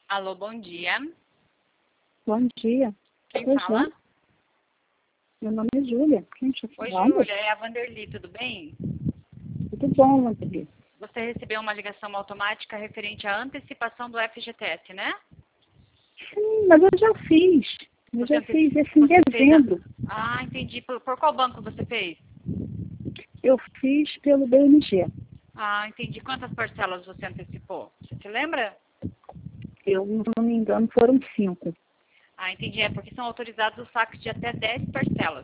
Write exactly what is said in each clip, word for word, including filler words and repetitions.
Alô, bom dia. Bom dia. Quem Pois fala? não. Meu nome é Júlia. Quem está Oi, falando? Júlia, é a Vanderly, tudo bem? Tudo bom, Vanderly? Você recebeu uma ligação automática referente à antecipação do F G T S, né? Sim, mas eu já fiz. Eu Você já ante- fiz esse em você fez a- dezembro. Ah, entendi. Por, por qual banco você fez? Eu fiz pelo B M G. Ah, entendi. Quantas parcelas você antecipou? Você se lembra? Eu, se não me engano, foram cinco. Ah, entendi. É porque são autorizados os saques de até dez parcelas.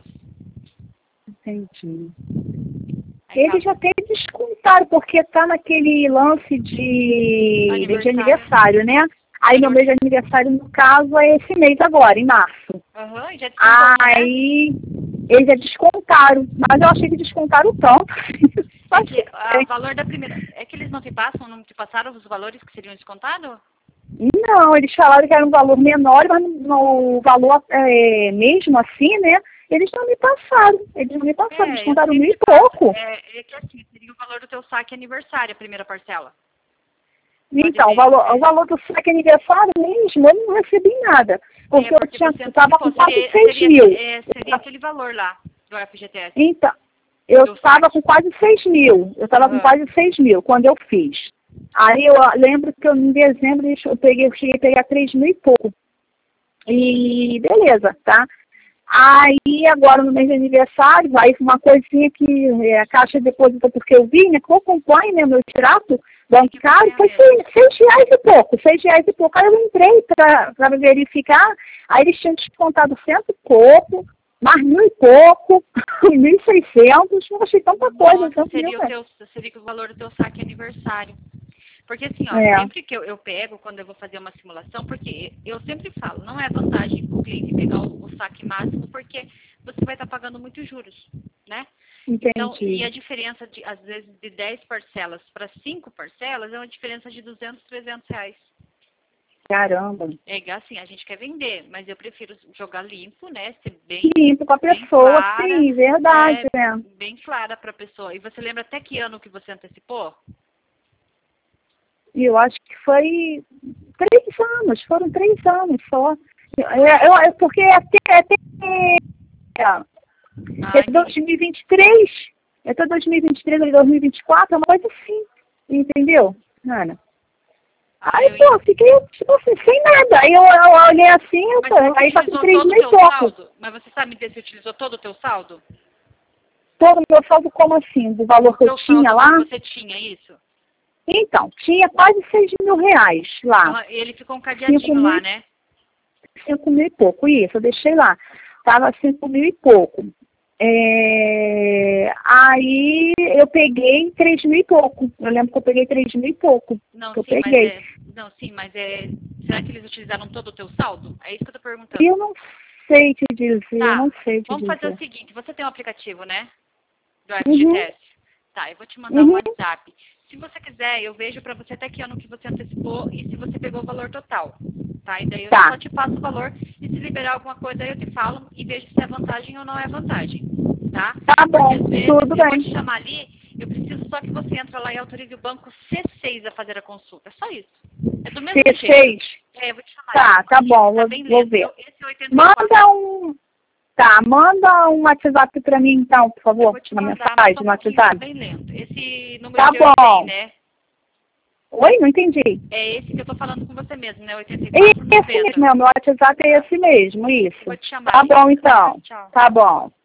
Entendi. Aí, Eles caso- já até descontaram, porque tá naquele lance de, mês de Aniversário. aniversário, né? Aí meu mês de aniversário, no caso, é esse mês agora, em março. Aham, e já descontou, né? Aí eles já descontaram, mas eu achei que descontaram tanto. É que o valor da primeira... É que eles não te passam, não te passaram os valores que seriam descontados? Não, eles falaram que era um valor menor, mas no valor é, mesmo assim, né? Eles não me passaram. Eles não me passaram, É, descontaram eu mil sei e que passa. pouco. É, é que assim, seria o valor do teu saque aniversário, a primeira parcela. Então, o ver, valor, é. o valor do saque aniversário mesmo, eu não recebi nada. Porque, É, porque eu tinha, você estava com antecipou, quase seria, seis seria, mil. é, seria aquele valor lá do F G T S. Então, eu Do estava saque. com quase seis mil. Eu estava com Aham. quase seis mil quando eu fiz. Aí eu ah, lembro que eu, em dezembro eu peguei, eu cheguei a pegar três mil e pouco. E beleza, tá? Aí agora no mês de aniversário, vai uma coisinha que é, a Caixa depositou, porque eu vi, né? Que eu acompanho, né? Meu extrato bancário, foi seis, seis reais e pouco, seis reais e pouco. Aí eu entrei para verificar, aí eles tinham descontado cento e pouco, mais mil e pouco, mil e seiscentos, eu achei tanta coisa. Nossa, Tanto seria, mil, o teu, seria o valor do teu saque aniversário. Porque assim, ó, é. sempre que eu, eu pego, quando eu vou fazer uma simulação, porque eu sempre falo, não é vantagem para o cliente pegar o, o saque máximo, porque você vai estar pagando muitos juros, né? Entendi. Então, e a diferença, de, às vezes, de dez parcelas para cinco parcelas é uma diferença de duzentos, trezentos reais. Caramba. É assim, a gente quer vender, mas eu prefiro jogar limpo, né? Ser bem Limpo com a bem pessoa, clara, sim, verdade, é, né? bem clara para a pessoa. E você lembra até que ano que você antecipou? E eu acho que foi três anos, foram três anos só. É, eu, é porque até, até é, Ah, é dois mil e vinte e três, até dois mil e vinte e três ou dois mil e vinte e quatro, é uma coisa assim, entendeu, Ana? ah, Aí, eu pô, fiquei tipo assim, sem nada. Aí eu, eu olhei assim, eu, Mas pô, você aí tá com utilizou três todo o mil e teu pouco. saldo? Mas você sabe dizer se utilizou todo o teu saldo? Todo o meu saldo como assim? Do valor que eu Teu tinha saldo lá? que você tinha, isso? Então, tinha quase seis mil reais lá. Ah, ele ficou um cadeadinho Cinco lá, mil, né? cinco mil e pouco, isso, eu deixei lá. Tava cinco mil e pouco. É, aí eu peguei três mil e pouco. Eu lembro que eu peguei três mil e pouco. Não, Que eu sim, mas peguei. é. Não, sim, mas é. Será que eles utilizaram todo o teu saldo? É isso que eu tô perguntando. Eu não sei te dizer, eu Tá. não sei te Vamos dizer. fazer o seguinte, você tem um aplicativo, né? Do Uhum, F G T S. Tá, eu vou te mandar um uhum. WhatsApp. Se você quiser, eu vejo pra você até que ano que você antecipou e se você pegou o valor total. Tá? E daí eu Tá, só te passo o valor e se liberar alguma coisa aí eu te falo e vejo se é vantagem ou não é vantagem. Tá? tá bom, Porque às vezes tudo eu vou bem. te chamar ali, eu preciso só que você entre lá e autorize o banco C seis a fazer a consulta. É só isso. É do mesmo C jeito. seis. É, eu vou te chamar Tá, ali. tá bom, Tá vou, bem vou lento. ver. Eu- Esse é oitenta e quatro. Manda um. Tá, manda um WhatsApp pra mim então, por Eu favor. vou te Uma mandar, mas mensagem só um no pouquinho, tá WhatsApp. bem lento. Esse número Tá que eu tem, bom. né? Oi, não entendi. É esse que eu tô falando com você mesmo, né? oitenta e quatro, Esse noventa. mesmo, meu WhatsApp é esse mesmo, Eu isso. vou te chamar Tá aí. bom então. Tchau. Tá bom.